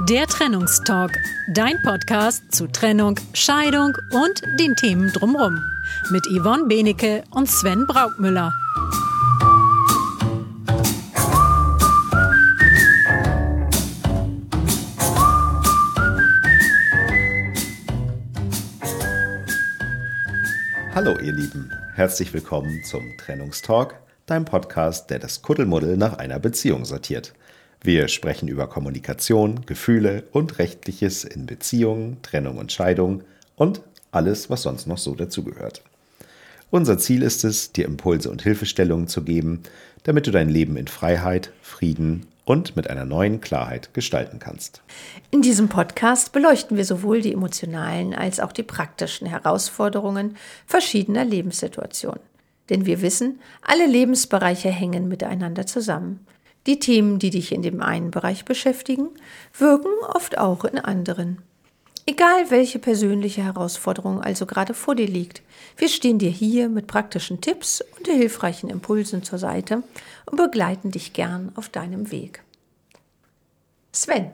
Der Trennungstalk, dein Podcast zu Trennung, Scheidung und den Themen drumherum. Mit Yvonne Benecke und Sven Braukmüller. Hallo ihr Lieben, herzlich willkommen zum Trennungstalk, deinem Podcast, der das Kuddelmuddel nach einer Beziehung sortiert. Wir sprechen über Kommunikation, Gefühle und Rechtliches in Beziehungen, Trennung und Scheidung und alles, was sonst noch so dazugehört. Unser Ziel ist es, dir Impulse und Hilfestellungen zu geben, damit du dein Leben in Freiheit, Frieden und mit einer neuen Klarheit gestalten kannst. In diesem Podcast beleuchten wir sowohl die emotionalen als auch die praktischen Herausforderungen verschiedener Lebenssituationen. Denn wir wissen, alle Lebensbereiche hängen miteinander zusammen. Die Themen, die dich in dem einen Bereich beschäftigen, wirken oft auch in anderen. Egal, welche persönliche Herausforderung also gerade vor dir liegt, wir stehen dir hier mit praktischen Tipps und hilfreichen Impulsen zur Seite und begleiten dich gern auf deinem Weg. Sven.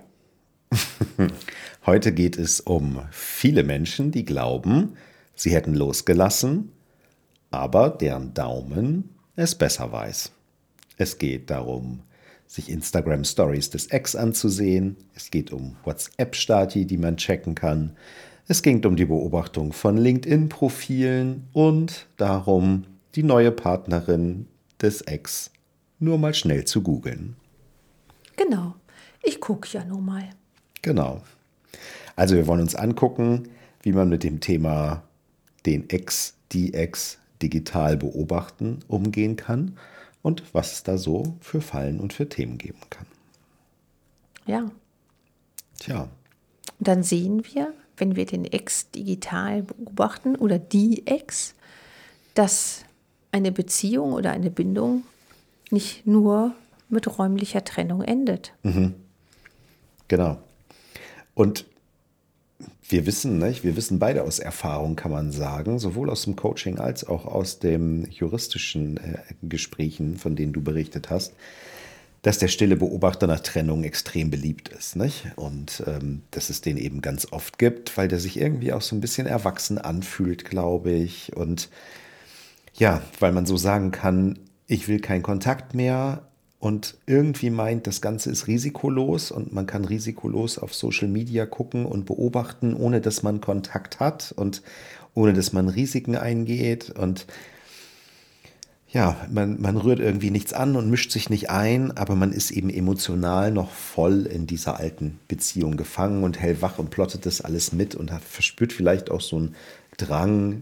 Heute geht es um viele Menschen, die glauben, sie hätten losgelassen, aber deren Daumen es besser weiß. Es geht darum, sich Instagram-Stories des Ex anzusehen. Es geht um WhatsApp-Stati, die man checken kann. Es ging um die Beobachtung von LinkedIn-Profilen und darum, die neue Partnerin des Ex nur mal schnell zu googeln. Genau, ich gucke ja nur mal. Genau. Also wir wollen uns angucken, wie man mit dem Thema den Ex, die Ex digital beobachten, umgehen kann. Und was es da so für Fallen und für Themen geben kann. Ja. Tja. Und dann sehen wir, wenn wir den Ex digital beobachten oder die Ex, dass eine Beziehung oder eine Bindung nicht nur mit räumlicher Trennung endet. Mhm. Genau. Und wir wissen beide aus Erfahrung, kann man sagen, sowohl aus dem Coaching als auch aus den juristischen Gesprächen, von denen du berichtet hast, dass der stille Beobachter nach Trennung extrem beliebt ist, nicht? Und dass es den eben ganz oft gibt, weil der sich irgendwie auch so ein bisschen erwachsen anfühlt, glaube ich. Und ja, weil man so sagen kann, ich will keinen Kontakt mehr. Und irgendwie meint, das Ganze ist risikolos und man kann risikolos auf Social Media gucken und beobachten, ohne dass man Kontakt hat und ohne dass man Risiken eingeht. Und ja, man rührt irgendwie nichts an und mischt sich nicht ein, aber man ist eben emotional noch voll in dieser alten Beziehung gefangen und hellwach und plottet das alles mit und verspürt vielleicht auch so einen Drang,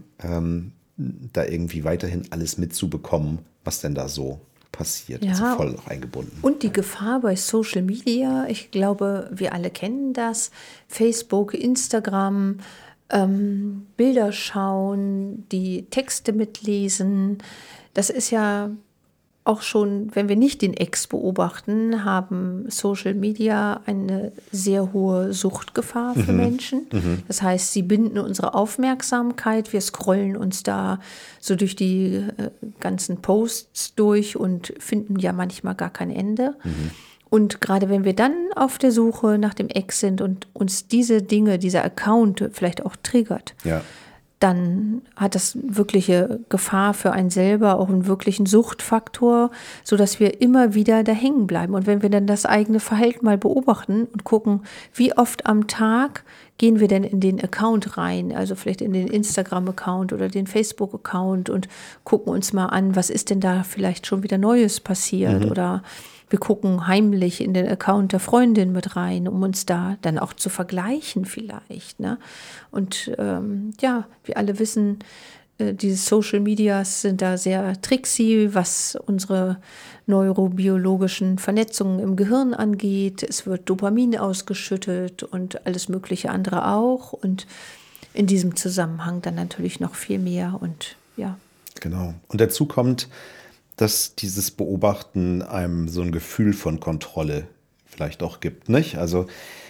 da irgendwie weiterhin alles mitzubekommen, was denn da so passiert, ja, also voll noch eingebunden. Und die Gefahr bei Social Media, ich glaube, wir alle kennen das, Facebook, Instagram, Bilder schauen, die Texte mitlesen, das ist ja auch schon, wenn wir nicht den Ex beobachten, haben Social Media eine sehr hohe Suchtgefahr für Menschen. Das heißt, sie binden unsere Aufmerksamkeit. Wir scrollen uns da so durch die ganzen Posts durch und finden ja manchmal gar kein Ende. Und gerade wenn wir dann auf der Suche nach dem Ex sind und uns diese Dinge, dieser Account vielleicht auch triggert, ja, dann hat das wirkliche Gefahr für einen selber, auch einen wirklichen Suchtfaktor, sodass wir immer wieder da hängen bleiben. Und wenn wir dann das eigene Verhalten mal beobachten und gucken, wie oft am Tag gehen wir denn in den Account rein, also vielleicht in den Instagram-Account oder den Facebook-Account und gucken uns mal an, was ist denn da vielleicht schon wieder Neues passiert oder wir gucken heimlich in den Account der Freundin mit rein, um uns da dann auch zu vergleichen vielleicht. Ne? Und ja, wir alle wissen, diese Social Medias sind da sehr tricksy, was unsere neurobiologischen Vernetzungen im Gehirn angeht. Es wird Dopamin ausgeschüttet und alles mögliche andere auch. Und in diesem Zusammenhang dann natürlich noch viel mehr. Und ja. Genau. Und dazu kommt, dass dieses Beobachten einem so ein Gefühl von Kontrolle vielleicht auch gibt, nicht? Also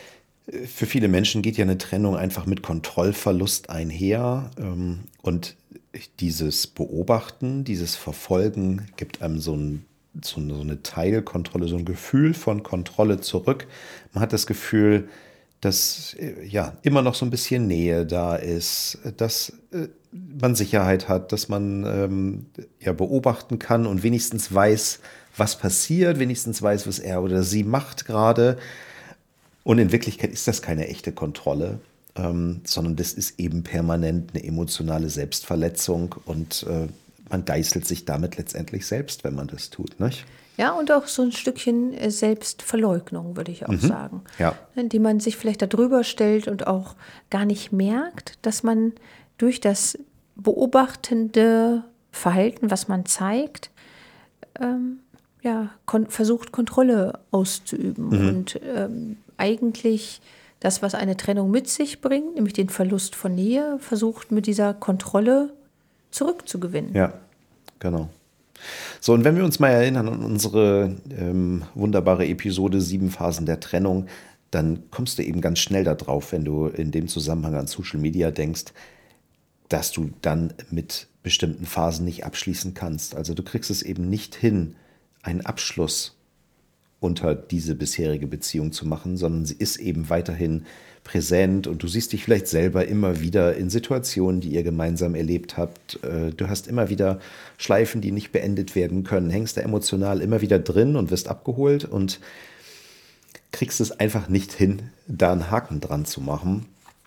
für viele Menschen geht ja eine Trennung einfach mit Kontrollverlust einher und dieses Beobachten, dieses Verfolgen gibt einem so ein so eine Teilkontrolle, so ein Gefühl von Kontrolle zurück. Man hat das Gefühl, dass ja immer noch so ein bisschen Nähe da ist, dass man Sicherheit hat, dass man ja beobachten kann und wenigstens weiß, was passiert, wenigstens weiß, was er oder sie macht gerade. Und in Wirklichkeit ist das keine echte Kontrolle, sondern das ist eben permanent eine emotionale Selbstverletzung und man geißelt sich damit letztendlich selbst, wenn man das tut, nicht? Ja, und auch so ein Stückchen Selbstverleugnung, würde ich auch sagen. Ja. Die man sich vielleicht da drüber stellt und auch gar nicht merkt, dass man durch das beobachtende Verhalten, was man zeigt, versucht, Kontrolle auszuüben. Und eigentlich das, was eine Trennung mit sich bringt, nämlich den Verlust von Nähe, versucht mit dieser Kontrolle zurückzugewinnen. Ja, genau. So, und wenn wir uns mal erinnern an unsere wunderbare Episode 7 Phasen der Trennung, dann kommst du eben ganz schnell darauf, wenn du in dem Zusammenhang an Social Media denkst, dass du dann mit bestimmten Phasen nicht abschließen kannst. Also du kriegst es eben nicht hin, einen Abschluss unter diese bisherige Beziehung zu machen, sondern sie ist eben weiterhin präsent und du siehst dich vielleicht selber immer wieder in Situationen, die ihr gemeinsam erlebt habt. Du hast immer wieder Schleifen, die nicht beendet werden können, hängst da emotional immer wieder drin und wirst abgeholt und kriegst es einfach nicht hin, da einen Haken dran zu machen.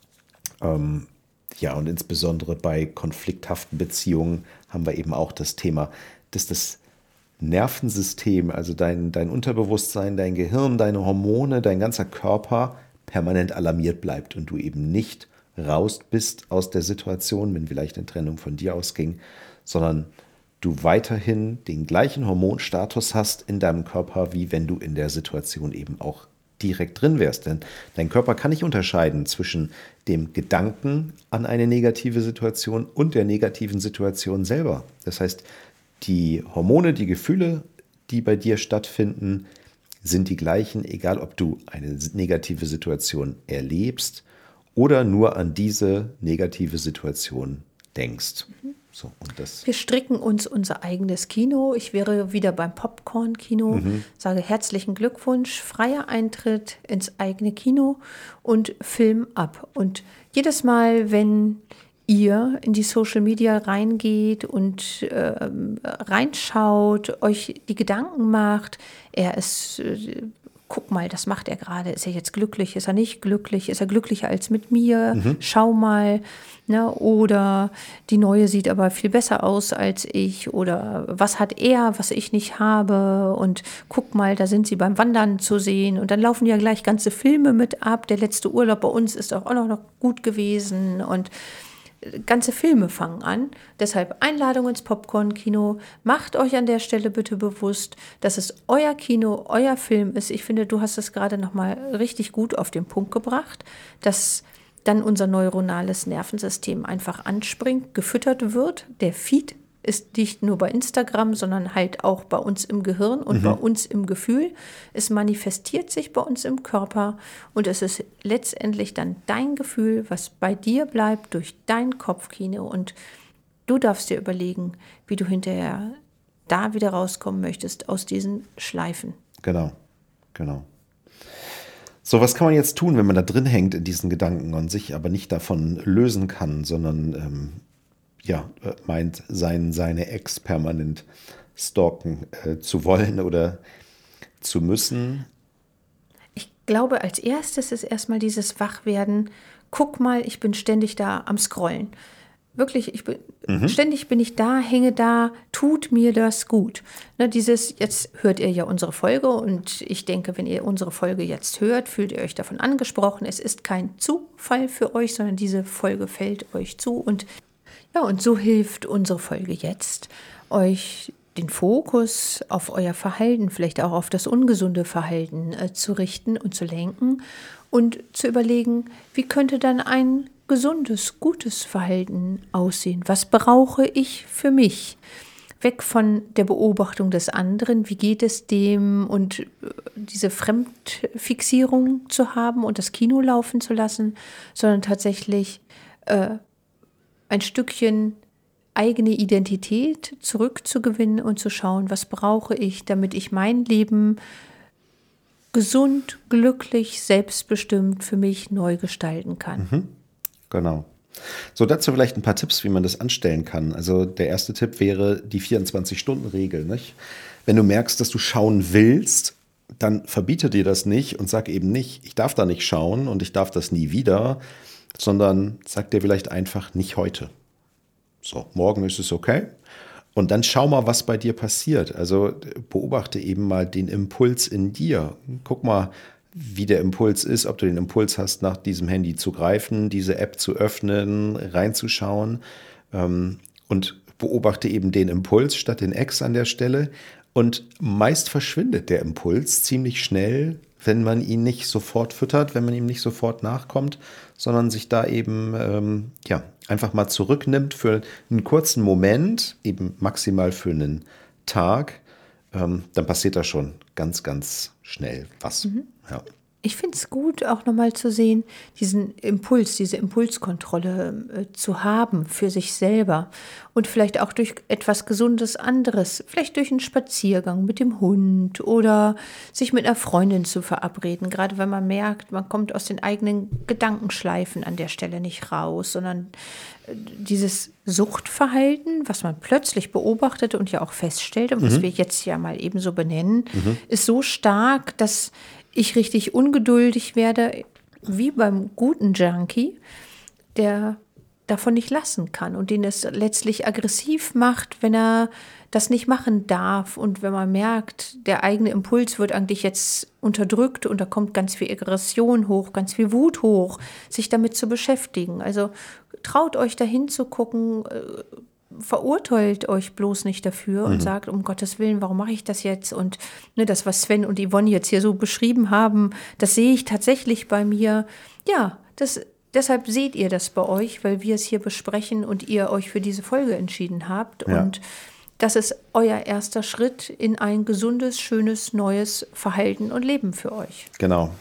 Ja, und insbesondere bei konflikthaften Beziehungen haben wir eben auch das Thema, dass das Nervensystem, also dein Unterbewusstsein, dein Gehirn, deine Hormone, dein ganzer Körper permanent alarmiert bleibt und du eben nicht raus bist aus der Situation, wenn vielleicht eine Trennung von dir ausging, sondern du weiterhin den gleichen Hormonstatus hast in deinem Körper, wie wenn du in der Situation eben auch direkt drin wärst. Denn dein Körper kann nicht unterscheiden zwischen dem Gedanken an eine negative Situation und der negativen Situation selber. Das heißt, die Hormone, die Gefühle, die bei dir stattfinden, sind die gleichen, egal ob du eine negative Situation erlebst oder nur an diese negative Situation denkst. So, und das Wir stricken uns unser eigenes Kino. Ich wäre wieder beim Popcorn-Kino, sage herzlichen Glückwunsch, freier Eintritt ins eigene Kino und Film ab. Und jedes Mal, wenn ihr in die Social Media reingeht und reinschaut, euch die Gedanken macht, er ist, guck mal, das macht er gerade, ist er jetzt glücklich, ist er nicht glücklich, ist er glücklicher als mit mir, schau mal, ne? Oder die Neue sieht aber viel besser aus als ich oder was hat er, was ich nicht habe und guck mal, da sind sie beim Wandern zu sehen und dann laufen ja gleich ganze Filme mit ab, der letzte Urlaub bei uns ist auch noch gut gewesen und ganze Filme fangen an. Deshalb Einladung ins Popcorn-Kino. Macht euch an der Stelle bitte bewusst, dass es euer Kino, euer Film ist. Ich finde, du hast es gerade noch mal richtig gut auf den Punkt gebracht, dass dann unser neuronales Nervensystem einfach anspringt, gefüttert wird. Der Feed ist nicht nur bei Instagram, sondern halt auch bei uns im Gehirn und bei uns im Gefühl. Es manifestiert sich bei uns im Körper und es ist letztendlich dann dein Gefühl, was bei dir bleibt durch dein Kopfkino und du darfst dir überlegen, wie du hinterher da wieder rauskommen möchtest aus diesen Schleifen. Genau. So, was kann man jetzt tun, wenn man da drin hängt in diesen Gedanken und sich aber nicht davon lösen kann, sondern meint, seine Ex permanent stalken zu wollen oder zu müssen? Ich glaube, als erstes ist erstmal dieses Wachwerden. Guck mal, ich bin ständig da am Scrollen. Wirklich, ständig bin ich da, hänge da, tut mir das gut. Ne, jetzt hört ihr ja unsere Folge und ich denke, wenn ihr unsere Folge jetzt hört, fühlt ihr euch davon angesprochen. Es ist kein Zufall für euch, sondern diese Folge fällt euch zu und so hilft unsere Folge jetzt, euch den Fokus auf euer Verhalten, vielleicht auch auf das ungesunde Verhalten zu richten und zu lenken und zu überlegen, wie könnte dann ein gesundes, gutes Verhalten aussehen? Was brauche ich für mich? Weg von der Beobachtung des anderen, wie geht es dem und diese Fremdfixierung zu haben und das Kino laufen zu lassen, sondern tatsächlich ein Stückchen eigene Identität zurückzugewinnen und zu schauen, was brauche ich, damit ich mein Leben gesund, glücklich, selbstbestimmt für mich neu gestalten kann. Genau. So, dazu vielleicht ein paar Tipps, wie man das anstellen kann. Also der erste Tipp wäre die 24-Stunden-Regel, nicht? Wenn du merkst, dass du schauen willst, dann verbiete dir das nicht und sag eben nicht, ich darf da nicht schauen und ich darf das nie wieder, sondern sag dir vielleicht einfach nicht heute. So, morgen ist es okay. Und dann schau mal, was bei dir passiert. Also beobachte eben mal den Impuls in dir. Guck mal, wie der Impuls ist, ob du den Impuls hast, nach diesem Handy zu greifen, diese App zu öffnen, reinzuschauen. Und beobachte eben den Impuls statt den Ex an der Stelle. Und meist verschwindet der Impuls ziemlich schnell, wenn man ihn nicht sofort füttert, wenn man ihm nicht sofort nachkommt, sondern sich da eben einfach mal zurücknimmt für einen kurzen Moment, eben maximal für einen Tag, dann passiert da schon ganz, ganz schnell was. Ja. Ich finde es gut, auch nochmal zu sehen, diesen Impuls, diese Impulskontrolle zu haben für sich selber und vielleicht auch durch etwas Gesundes anderes, vielleicht durch einen Spaziergang mit dem Hund oder sich mit einer Freundin zu verabreden, gerade wenn man merkt, man kommt aus den eigenen Gedankenschleifen an der Stelle nicht raus, sondern dieses Suchtverhalten, was man plötzlich beobachtet und ja auch feststellt und was wir jetzt ja mal eben so benennen, ist so stark, dass ich richtig ungeduldig werde, wie beim guten Junkie, der davon nicht lassen kann und den es letztlich aggressiv macht, wenn er das nicht machen darf und wenn man merkt, der eigene Impuls wird eigentlich jetzt unterdrückt und da kommt ganz viel Aggression hoch, ganz viel Wut hoch, sich damit zu beschäftigen. Also traut euch dahin zu gucken, verurteilt euch bloß nicht dafür und sagt, um Gottes Willen, warum mache ich das jetzt? Und das, was Sven und Yvonne jetzt hier so beschrieben haben, das sehe ich tatsächlich bei mir. Ja, deshalb seht ihr das bei euch, weil wir es hier besprechen und ihr euch für diese Folge entschieden habt. Ja. Und das ist euer erster Schritt in ein gesundes, schönes, neues Verhalten und Leben für euch. Genau.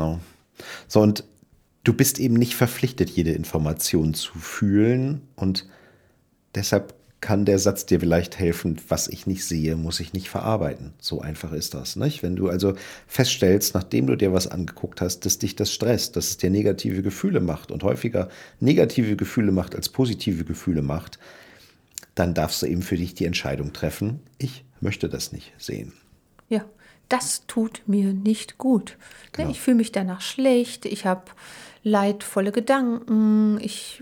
So, und du bist eben nicht verpflichtet, jede Information zu fühlen und deshalb kann der Satz dir vielleicht helfen, was ich nicht sehe, muss ich nicht verarbeiten. So einfach ist das, nicht? Wenn du also feststellst, nachdem du dir was angeguckt hast, dass dich das stresst, dass es dir negative Gefühle macht und häufiger negative Gefühle macht als positive Gefühle macht, dann darfst du eben für dich die Entscheidung treffen, ich möchte das nicht sehen. Ja, das tut mir nicht gut. Genau. Ich fühle mich danach schlecht, ich habe leidvolle Gedanken, ich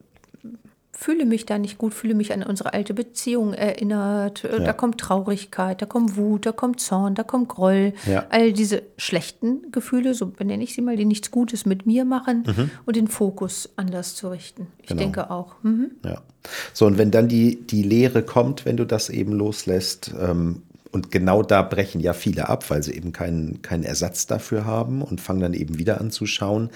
fühle mich da nicht gut, fühle mich an unsere alte Beziehung erinnert. Ja. Da kommt Traurigkeit, da kommt Wut, da kommt Zorn, da kommt Groll. Ja. All diese schlechten Gefühle, so benenne ich sie mal, die nichts Gutes mit mir machen und den Fokus anders zu richten. Ich Genau. denke auch. Ja. So, und wenn dann die Leere kommt, wenn du das eben loslässt, und genau da brechen ja viele ab, weil sie eben keinen Ersatz dafür haben und fangen dann eben wieder an zu schauen,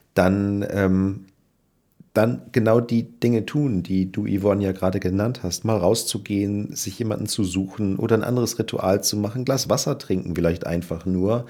dann genau die Dinge tun, die du, Yvonne, ja gerade genannt hast. Mal rauszugehen, sich jemanden zu suchen oder ein anderes Ritual zu machen, ein Glas Wasser trinken vielleicht einfach nur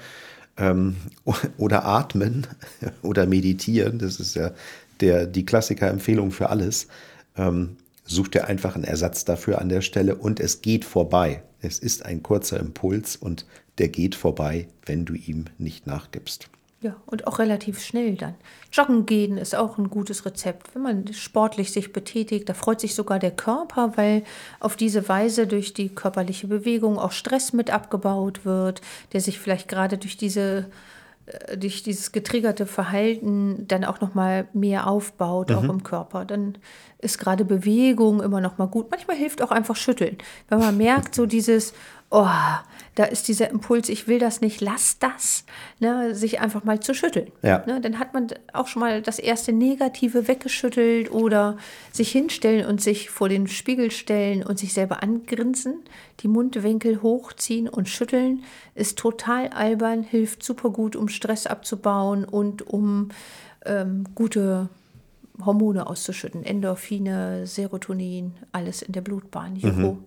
oder atmen oder meditieren. Das ist ja die Klassiker-Empfehlung für alles. Such dir einfach einen Ersatz dafür an der Stelle und es geht vorbei. Es ist ein kurzer Impuls und der geht vorbei, wenn du ihm nicht nachgibst. Ja, und auch relativ schnell dann. Joggen gehen ist auch ein gutes Rezept. Wenn man sportlich sich betätigt, da freut sich sogar der Körper, weil auf diese Weise durch die körperliche Bewegung auch Stress mit abgebaut wird, der sich vielleicht gerade durch dieses getriggerte Verhalten dann auch noch mal mehr aufbaut, auch im Körper. Dann ist gerade Bewegung immer noch mal gut. Manchmal hilft auch einfach Schütteln. Wenn man merkt, so dieses, da ist dieser Impuls, ich will das nicht, lass das, sich einfach mal zu schütteln. Ja. Dann hat man auch schon mal das erste Negative weggeschüttelt oder sich hinstellen und sich vor den Spiegel stellen und sich selber angrinsen, die Mundwinkel hochziehen und schütteln, ist total albern, hilft super gut, um Stress abzubauen und um gute Hormone auszuschütten. Endorphine, Serotonin, alles in der Blutbahn. Juhu.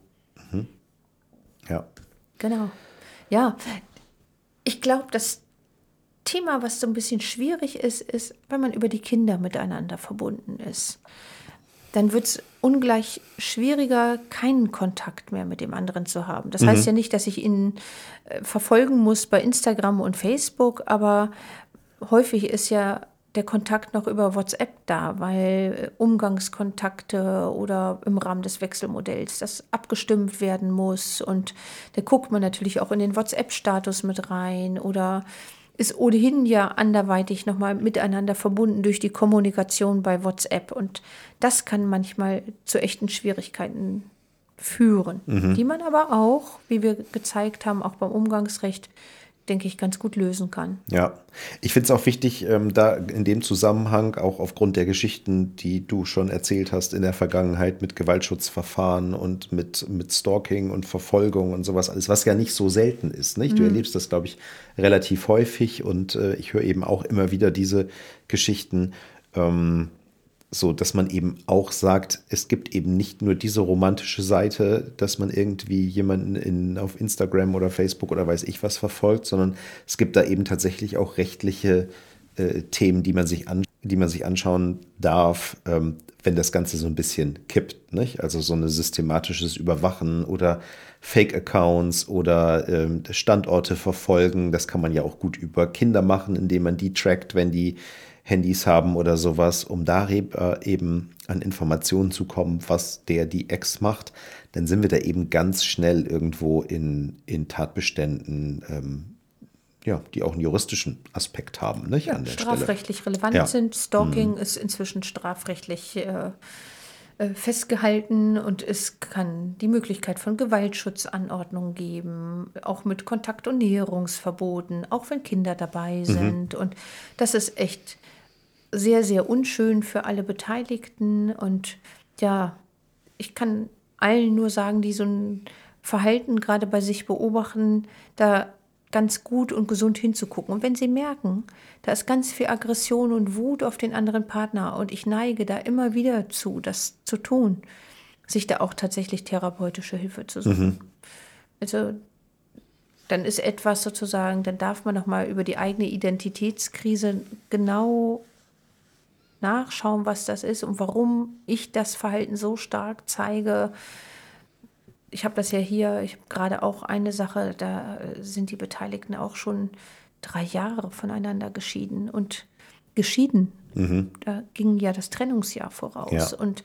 Ja. Genau. Ja, ich glaube, das Thema, was so ein bisschen schwierig ist, wenn man über die Kinder miteinander verbunden ist. dann wird es ungleich schwieriger, keinen Kontakt mehr mit dem anderen zu haben. Das heißt ja nicht, dass ich ihn verfolgen muss bei Instagram und Facebook, aber häufig ist ja der Kontakt noch über WhatsApp da, weil Umgangskontakte oder im Rahmen des Wechselmodells das abgestimmt werden muss. Und da guckt man natürlich auch in den WhatsApp-Status mit rein oder ist ohnehin ja anderweitig nochmal miteinander verbunden durch die Kommunikation bei WhatsApp. Und das kann manchmal zu echten Schwierigkeiten führen, die man aber auch, wie wir gezeigt haben, auch beim Umgangsrecht, denke ich, ganz gut lösen kann. Ja, ich finde es auch wichtig, da in dem Zusammenhang, auch aufgrund der Geschichten, die du schon erzählt hast in der Vergangenheit mit Gewaltschutzverfahren und mit Stalking und Verfolgung und sowas alles, was ja nicht so selten ist, nicht? Du erlebst das, glaube ich, relativ häufig und ich höre eben auch immer wieder diese Geschichten, so, dass man eben auch sagt, es gibt eben nicht nur diese romantische Seite, dass man irgendwie jemanden auf Instagram oder Facebook oder weiß ich was verfolgt, sondern es gibt da eben tatsächlich auch rechtliche Themen, die man sich anschauen darf, wenn das Ganze so ein bisschen kippt, nicht? Also so ein systematisches Überwachen oder Fake-Accounts oder Standorte verfolgen, das kann man ja auch gut über Kinder machen, indem man die trackt, wenn die Handys haben oder sowas, um da eben an Informationen zu kommen, was die Ex macht, dann sind wir da eben ganz schnell irgendwo in Tatbeständen, die auch einen juristischen Aspekt haben, nicht? Ja, an der strafrechtlich Stelle. relevant sind. Stalking ist inzwischen strafrechtlich festgehalten und es kann die Möglichkeit von Gewaltschutzanordnungen geben, auch mit Kontakt- und Näherungsverboten, auch wenn Kinder dabei sind. Und das ist echt sehr, sehr unschön für alle Beteiligten. Und ja, ich kann allen nur sagen, die so ein Verhalten gerade bei sich beobachten, da ganz gut und gesund hinzugucken. Und wenn sie merken, da ist ganz viel Aggression und Wut auf den anderen Partner und ich neige da immer wieder zu, das zu tun, sich da auch tatsächlich therapeutische Hilfe zu suchen. Also dann ist etwas sozusagen, dann darf man nochmal über die eigene Identitätskrise genau nachschauen, was das ist und warum ich das Verhalten so stark zeige. Ich habe das ja hier, ich habe gerade auch eine Sache, da sind die Beteiligten auch schon 3 Jahre voneinander geschieden. Da ging ja das Trennungsjahr voraus. Ja. Und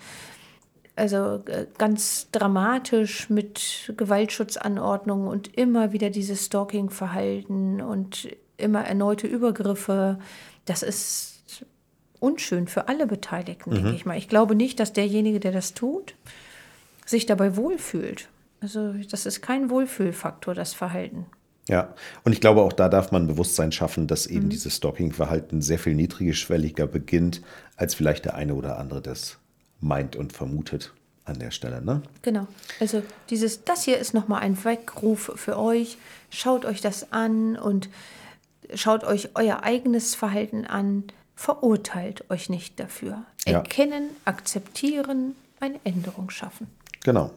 also ganz dramatisch mit Gewaltschutzanordnungen und immer wieder dieses Stalking-Verhalten und immer erneute Übergriffe. Das ist unschön für alle Beteiligten, denke ich mal. Ich glaube nicht, dass derjenige, der das tut, sich dabei wohlfühlt. Also das ist kein Wohlfühlfaktor, das Verhalten. Ja, und ich glaube, auch da darf man Bewusstsein schaffen, dass eben dieses Stalking-Verhalten sehr viel niedrigschwelliger beginnt, als vielleicht der eine oder andere das meint und vermutet an der Stelle, ne? Genau. Also das hier ist nochmal ein Weckruf für euch. Schaut euch das an und schaut euch euer eigenes Verhalten an. Verurteilt euch nicht dafür. Ja. Erkennen, akzeptieren, eine Änderung schaffen. Genau.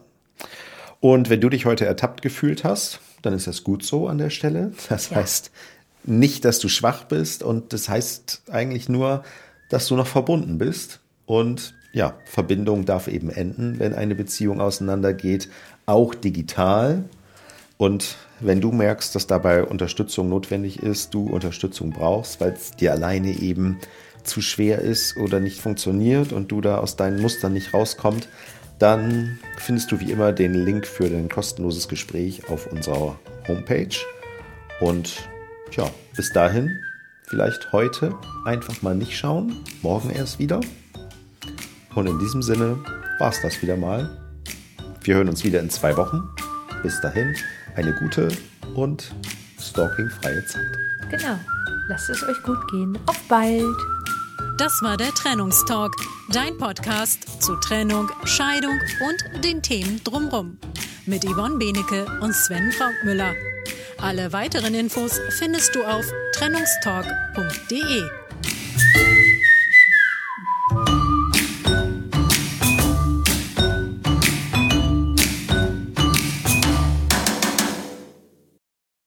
Und wenn du dich heute ertappt gefühlt hast, dann ist das gut so an der Stelle. Das heißt nicht, dass du schwach bist und das heißt eigentlich nur, dass du noch verbunden bist. Und ja, Verbindung darf eben enden, wenn eine Beziehung auseinandergeht, auch digital. Und wenn du merkst, dass dabei Unterstützung notwendig ist, du Unterstützung brauchst, weil es dir alleine eben zu schwer ist oder nicht funktioniert und du da aus deinen Mustern nicht rauskommst, dann findest du wie immer den Link für dein kostenloses Gespräch auf unserer Homepage. Und ja, bis dahin, vielleicht heute einfach mal nicht schauen, morgen erst wieder. Und in diesem Sinne war es das wieder mal. Wir hören uns wieder in 2 Wochen. Bis dahin, eine gute und stalkingfreie Zeit. Genau. Lasst es euch gut gehen. Auf bald. Das war der Trennungstalk, dein Podcast zu Trennung, Scheidung und den Themen drumherum. Mit Yvonne Benecke und Sven Braunmüller. Alle weiteren Infos findest du auf trennungstalk.de.